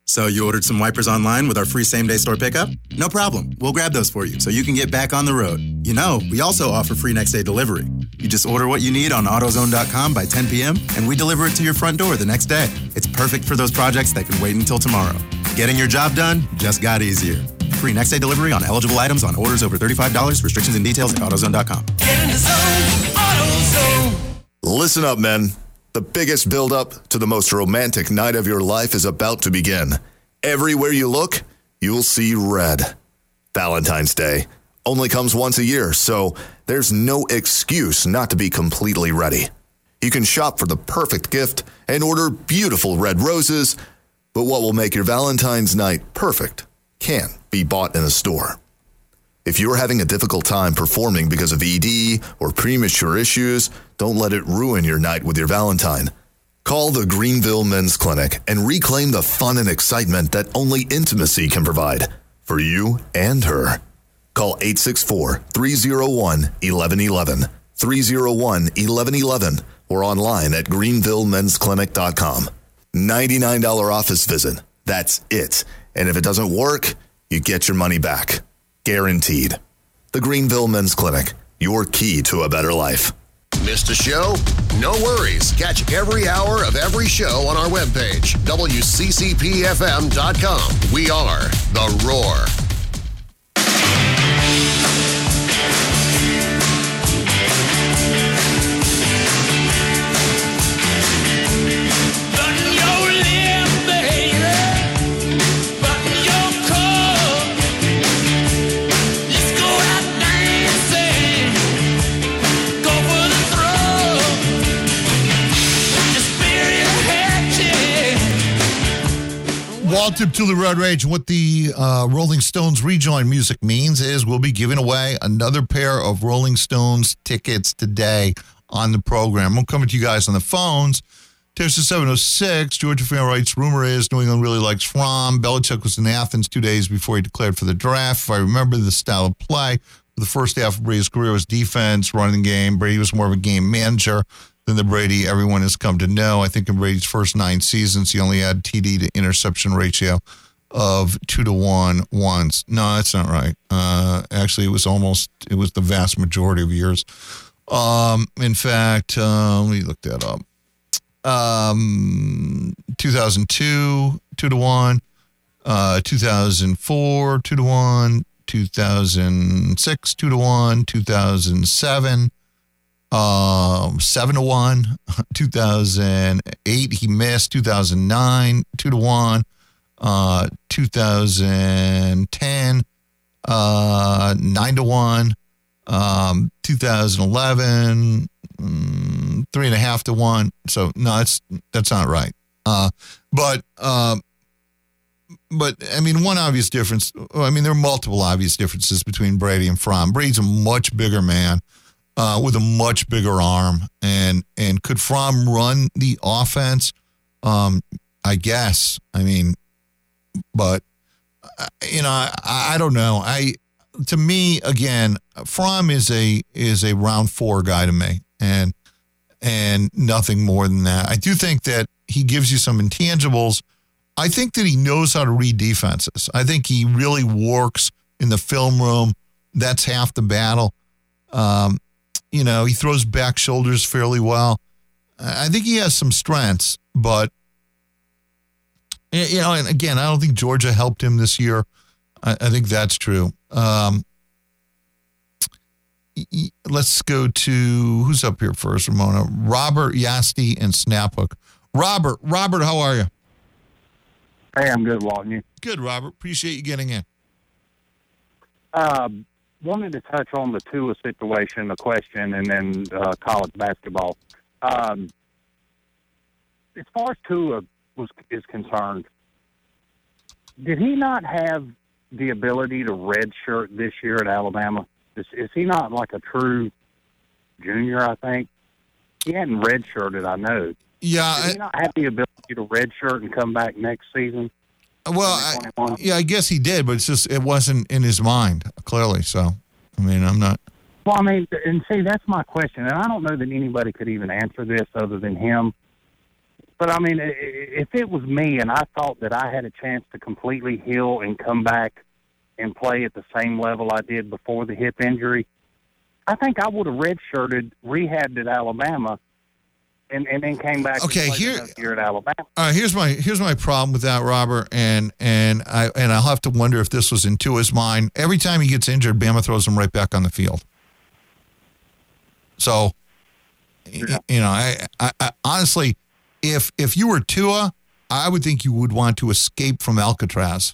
So you ordered some wipers online with our free same-day store pickup? No problem. We'll grab those for you so you can get back on the road. You know, we also offer free next-day delivery. You just order what you need on AutoZone.com by 10 p.m., and we deliver it to your front door the next day. It's perfect for those projects that can wait until tomorrow. Getting your job done just got easier. Free next-day delivery on eligible items on orders over $35. Restrictions and details at AutoZone.com. Get in the zone, AutoZone. Listen up, men. The biggest build-up to the most romantic night of your life is about to begin. Everywhere you look, you'll see red. Valentine's Day only comes once a year, so there's no excuse not to be completely ready. You can shop for the perfect gift and order beautiful red roses, but what will make your Valentine's night perfect can't be bought in a store. If you're having a difficult time performing because of ED or premature issues, don't let it ruin your night with your Valentine. Call the Greenville Men's Clinic and reclaim the fun and excitement that only intimacy can provide for you and her. Call 864-301-1111, 301-1111, or online at greenvillemensclinic.com. $99 office visit. That's it. And if it doesn't work, you get your money back. Guaranteed. The Greenville Men's Clinic, your key to a better life. Missed a show? No worries. Catch every hour of every show on our webpage, WCCPFM.com. We are The Roar. Relative to the Road Rage, what the Rolling Stones rejoin music means is we'll be giving away another pair of Rolling Stones tickets today on the program. I'm coming to you guys on the phones. Text to 706. Georgia fan writes, rumor is New England really likes Fromm. Belichick was in Athens 2 days before he declared for the draft. If I remember the style of play, the first half of Brady's career was defense, running the game. Brady was more of a game manager than the Brady everyone has come to know. I think in Brady's first 9 seasons, he only had TD to interception ratio of 2-to-1 once. No, that's not right. Actually, it was the vast majority of years. In fact, let me look that up. 2002, 2-to-1, 2004, 2-to-1, 2006, 2-to-1, 2007, 7-to-1, 2008 he missed, 2009 2-to-1, 2010 9-to-1, 2011 3.5-to-1. So no, that's not right. But I mean, one obvious difference. I mean, there are multiple obvious differences between Brady and Fromm. Brady's a much bigger man. With a much bigger arm, and could Fromm run the offense? I guess. I mean, but I don't know. To me, again, Fromm is a round 4 guy to me, and nothing more than that. I do think that he gives you some intangibles. I think that he knows how to read defenses. I think he really works in the film room. That's half the battle. He throws back shoulders fairly well. I think he has some strengths, but, and again, I don't think Georgia helped him this year. I think that's true. Let's go to, who's up here first, Ramona? Robert, Yasti, and Snaphook. Robert, how are you? Hey, I'm good, Walton. You? Good, Robert. Appreciate you getting in. Wanted to touch on the Tua situation, the question, and then college basketball. As far as Tua is concerned, did he not have the ability to redshirt this year at Alabama? Is he not like a true junior, I think? He hadn't redshirted, I know. Yeah. Did he not have the ability to redshirt and come back next season? Well, I guess he did, but it wasn't in his mind, clearly. So, I mean, I'm not. Well, I mean, and see, that's my question. And I don't know that anybody could even answer this other than him. But, I mean, if it was me and I thought that I had a chance to completely heal and come back and play at the same level I did before the hip injury, I think I would have redshirted, rehabbed at Alabama, and then came back and played another year at Alabama. Here's my problem with that, Robert, and I'll have to wonder if this was in Tua's mind. Every time he gets injured, Bama throws him right back on the field. So, I honestly, if you were Tua, I would think you would want to escape from Alcatraz.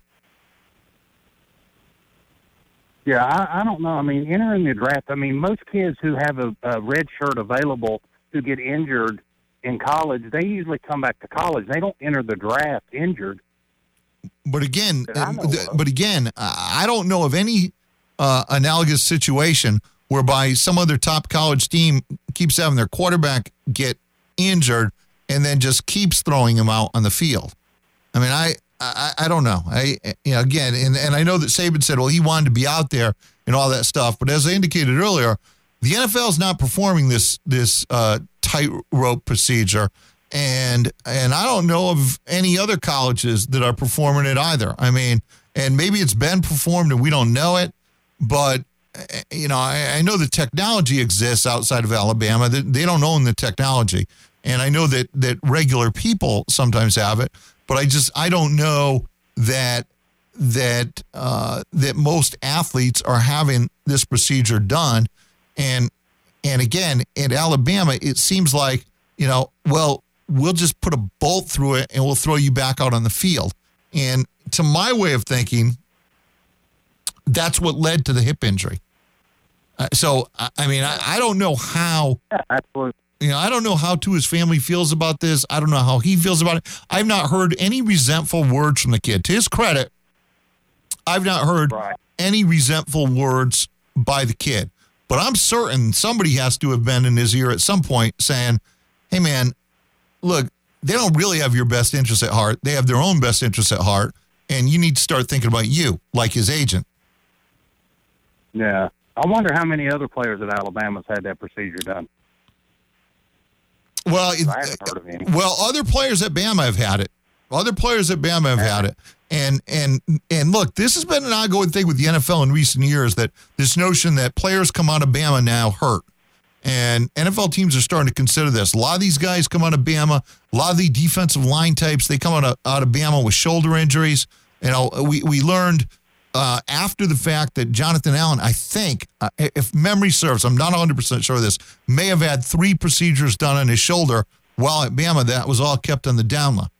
Yeah, I don't know. I mean, entering the draft, I mean, most kids who have a red shirt available who get injured in college, they usually come back to college. They don't enter the draft injured. But again, I don't know of any analogous situation whereby some other top college team keeps having their quarterback get injured and then just keeps throwing him out on the field. I mean, I don't know. Again, and I know that Saban said, well, he wanted to be out there and all that stuff. But as I indicated earlier, the NFL is not performing this tightrope procedure, and I don't know of any other colleges that are performing it either. I mean, and maybe it's been performed and we don't know it, but I know the technology exists outside of Alabama. They don't own the technology, and I know that regular people sometimes have it, but I don't know that most athletes are having this procedure done. And again, in Alabama, it seems like, we'll just put a bolt through it and we'll throw you back out on the field. And to my way of thinking, that's what led to the hip injury. So, I mean, I don't know how. Yeah, absolutely. I don't know how Tua's family feels about this. I don't know how he feels about it. I've not heard any resentful words from the kid. To his credit, I've not heard any resentful words by the kid. But I'm certain somebody has to have been in his ear at some point saying, hey, man, look, they don't really have your best interest at heart. They have their own best interest at heart, and you need to start thinking about you, like his agent. Yeah. I wonder how many other players at Alabama's had that procedure done. Well, I haven't heard of any. Well, other players at Bama have had it. Other players at Bama have had it. And look, this has been an ongoing thing with the NFL in recent years, that this notion that players come out of Bama now hurt. And NFL teams are starting to consider this. A lot of these guys come out of Bama. A lot of the defensive line types, they come out of Bama with shoulder injuries. We learned after the fact that Jonathan Allen, I think, if memory serves, I'm not 100% sure of this, may have had 3 procedures done on his shoulder while at Bama. That was all kept on the down low.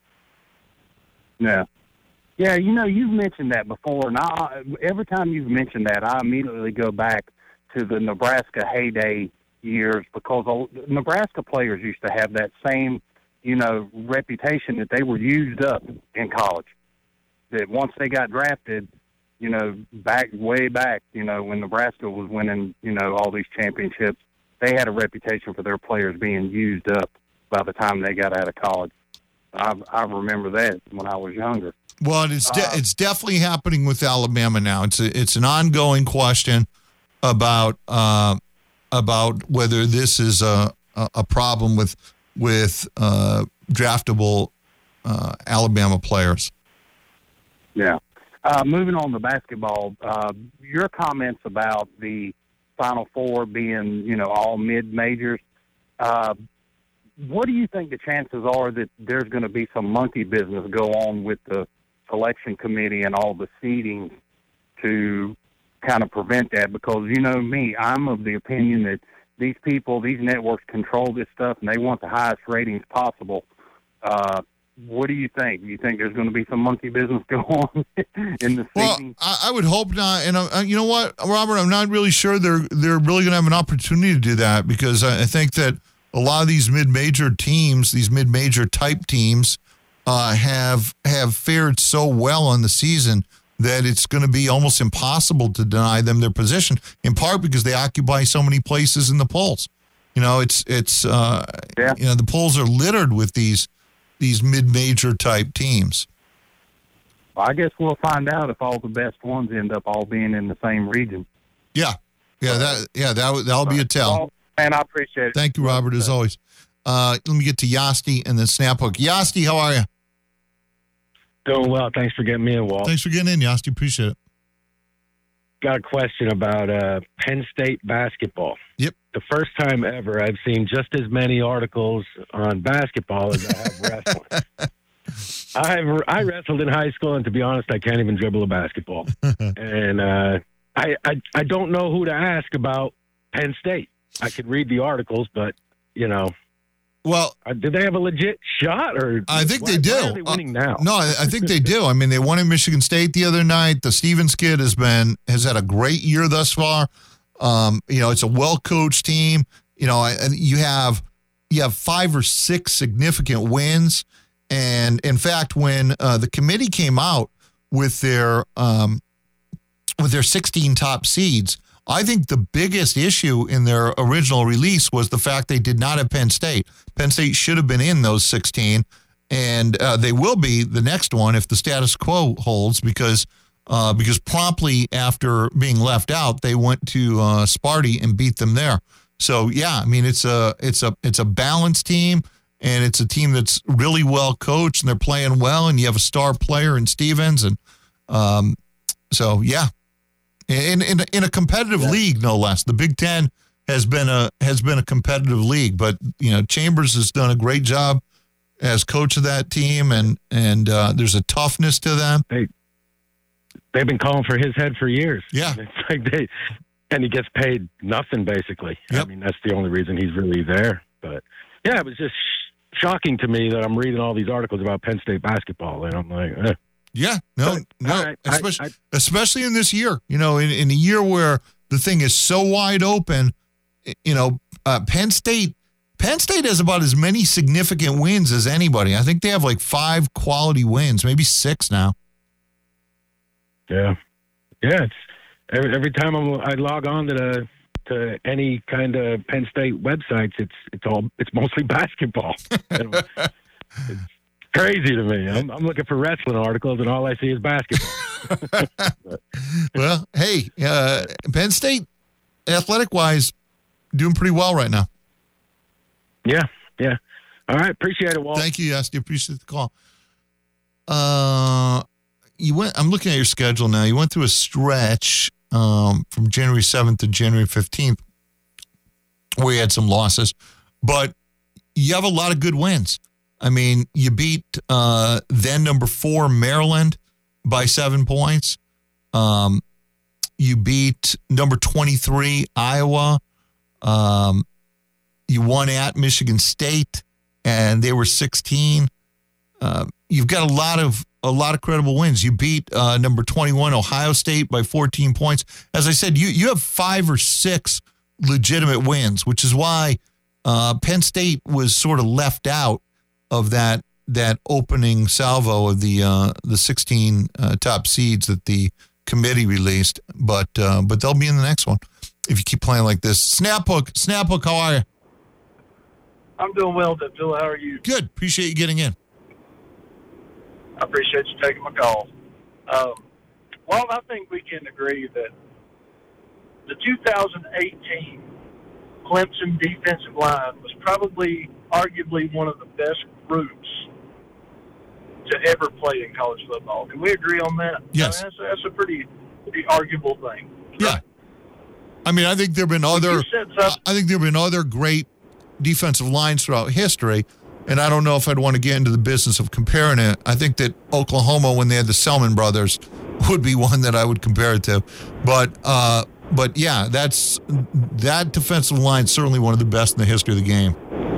Yeah. Yeah, you've mentioned that before, and every time you've mentioned that, I immediately go back to the Nebraska heyday years, because Nebraska players used to have that same, reputation that they were used up in college. That once they got drafted, way back, when Nebraska was winning, all these championships, they had a reputation for their players being used up by the time they got out of college. I remember that when I was younger. Well, it's definitely happening with Alabama now. It's an ongoing question about whether this is a problem with draftable Alabama players. Yeah. Moving on to basketball, your comments about the Final Four being, all mid-majors, what do you think the chances are that there's going to be some monkey business go on with the selection committee and all the seeding to kind of prevent that? Because, me, I'm of the opinion that these networks control this stuff and they want the highest ratings possible. What do you think? Do you think there's going to be some monkey business go on in the seeding? Well, I would hope not. And you know what, Robert, I'm not really sure they're really going to have an opportunity to do that, because I think that a lot of these mid-major teams, these mid-major type teams, have fared so well on the season that it's going to be almost impossible to deny them their position, in part because they occupy so many places in the polls. The polls are littered with these mid-major type teams. Well, I guess we'll find out if all the best ones end up all being in the same region. That'll be a tell. Man, I appreciate it. Thank you, Robert, as always. Let me get to Yasti and then Snaphook. Yasti, how are you? Doing well. Thanks for getting me in, Walt. Thanks for getting in, Yasti. Appreciate it. Got a question about Penn State basketball. Yep. The first time ever I've seen just as many articles on basketball as I have wrestling. I wrestled in high school, and to be honest, I can't even dribble a basketball. And I don't know who to ask about Penn State. I could read the articles, but, well, do they have a legit shot? Or I think they do. Why are they winning now? No, I think they do. I mean, they won in Michigan State the other night. The Stevens kid has had a great year thus far. It's a well-coached team. And you have 5 or 6 significant wins. And in fact, when the committee came out with their 16 top seeds, I think the biggest issue in their original release was the fact they did not have Penn State. Penn State should have been in those 16, and they will be the next one if the status quo holds, because promptly after being left out, they went to Sparty and beat them there. So yeah, I mean it's a balanced team, and it's a team that's really well coached, and they're playing well, and you have a star player in Stevens, and so yeah. In a competitive league, no less. The Big Ten has been a competitive league, but Chambers has done a great job as coach of that team, and there's a toughness to them. They've been calling for his head for years. Yeah, it's like and he gets paid nothing basically. Yep. I mean, that's the only reason he's really there. But yeah, it was just shocking to me that I'm reading all these articles about Penn State basketball, and I'm like. Yeah, no, especially in this year, in a year where the thing is so wide open, Penn State has about as many significant wins as anybody. I think they have like 5 quality wins, maybe 6 now. Yeah. It's every time I log on to any kind of Penn State websites, it's mostly basketball. It's crazy to me. I'm looking for wrestling articles, and all I see is basketball. Well, hey, Penn State, athletic-wise, doing pretty well right now. Yeah. All right, appreciate it, Walt. Thank you, Yasti. Appreciate the call. I'm looking at your schedule now. You went through a stretch from January 7th to January 15th where you had some losses, but you have a lot of good wins. I mean, you beat then number 4 Maryland by 7 points. You beat number 23 Iowa. You won at Michigan State, and they were 16. You've got a lot of credible wins. You beat number 21 Ohio State by 14 points. As I said, you have 5 or 6 legitimate wins, which is why Penn State was sort of left out of that opening salvo of the 16 top seeds that the committee released, but they'll be in the next one if you keep playing like this. Snaphook, how are you? I'm doing well, Phil. How are you? Good. Appreciate you getting in. I appreciate you taking my call. Well, I think we can agree that the 2018 Clemson defensive line was probably arguably one of the best groups to ever play in college football. Can we agree on that? Yes. I mean, that's a pretty arguable thing. Yeah. I mean, I think there have been other great defensive lines throughout history, and I don't know if I'd want to get into the business of comparing it. I think that Oklahoma, when they had the Selman brothers, would be one that I would compare it to. But yeah, that defensive line is certainly one of the best in the history of the game.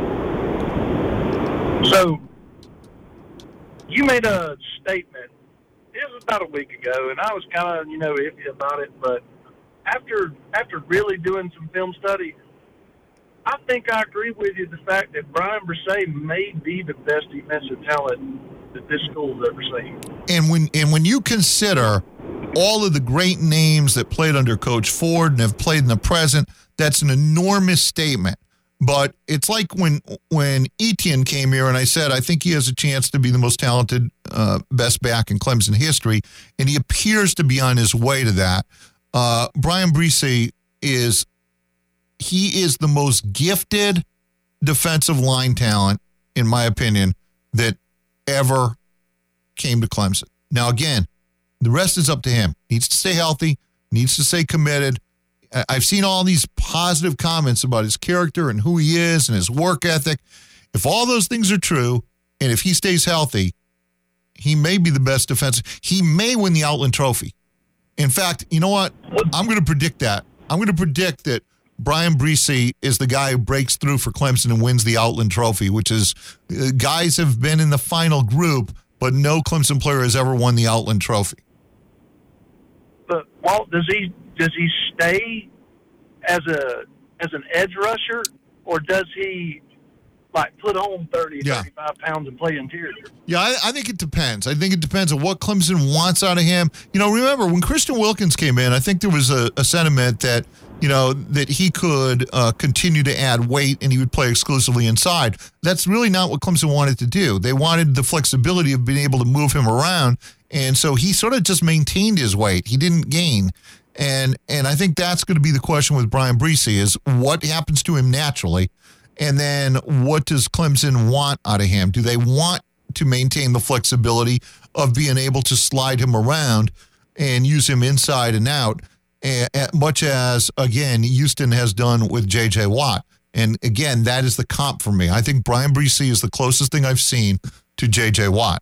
So, you made a statement, it was about a week ago, and I was kind of, iffy about it, but after really doing some film study, I think I agree with you, the fact that Brian Bresee may be the best defensive talent that this school's ever seen. And when you consider all of the great names that played under Coach Ford and have played in the present, that's an enormous statement. But it's like when Etienne came here and I said, I think he has a chance to be the most talented best back in Clemson history, and he appears to be on his way to that. Brian Bresee is the most gifted defensive line talent, in my opinion, that ever came to Clemson. Now, again, the rest is up to him. Needs to stay healthy, needs to stay committed. I've seen all these positive comments about his character and who he is and his work ethic. If all those things are true, and if he stays healthy, he may be the best defensive. He may win the Outland Trophy. In fact, you know what? I'm going to predict that. I'm going to predict that Brian Bresee is the guy who breaks through for Clemson and wins the Outland Trophy, which is guys have been in the final group, but no Clemson player has ever won the Outland Trophy. But Walt, does he stay as an edge rusher, or does he put on 35 pounds and play interior? Yeah, I think it depends. I think it depends on what Clemson wants out of him. Remember, when Christian Wilkins came in, I think there was a sentiment that, that he could continue to add weight and he would play exclusively inside. That's really not what Clemson wanted to do. They wanted the flexibility of being able to move him around, and so he sort of just maintained his weight. He didn't gain. And I think that's going to be the question with Brian Bresee is what happens to him naturally, and then what does Clemson want out of him? Do they want to maintain the flexibility of being able to slide him around and use him inside and out, much as, again, Houston has done with J.J. Watt? And, again, that is the comp for me. I think Brian Bresee is the closest thing I've seen to J.J. Watt.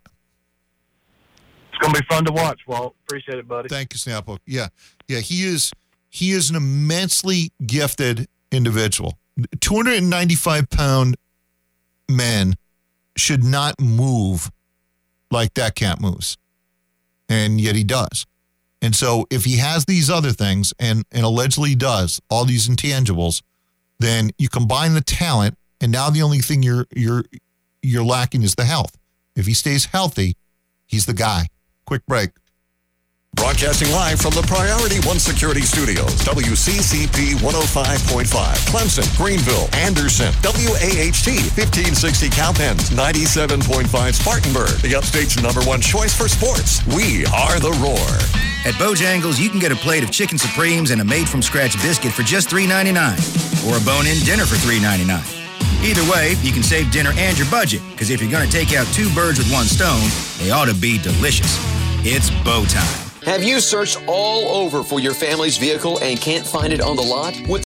It's going to be fun to watch, Walt. Appreciate it, buddy. Thank you, Snapple. Yeah, he is an immensely gifted individual. 295-pound men should not move like that cat moves, and yet he does. And so if he has these other things, and allegedly does, all these intangibles, then you combine the talent, and now the only thing you're lacking is the health. If he stays healthy, he's the guy. Quick break. Broadcasting live from the Priority One Security Studios, WCCP 105.5, Clemson, Greenville, Anderson, WAHT 1560 Cowpens, 97.5 Spartanburg, the Upstate's #1 choice for sports. We are the Roar. At Bojangles, you can get a plate of Chicken Supremes and a made-from-scratch biscuit for just $3.99, or a bone-in dinner for $3.99. Either way, you can save dinner and your budget, because if you're going to take out two birds with one stone, they ought to be delicious. It's Bow time. Have you searched all over for your family's vehicle and can't find it on the lot? With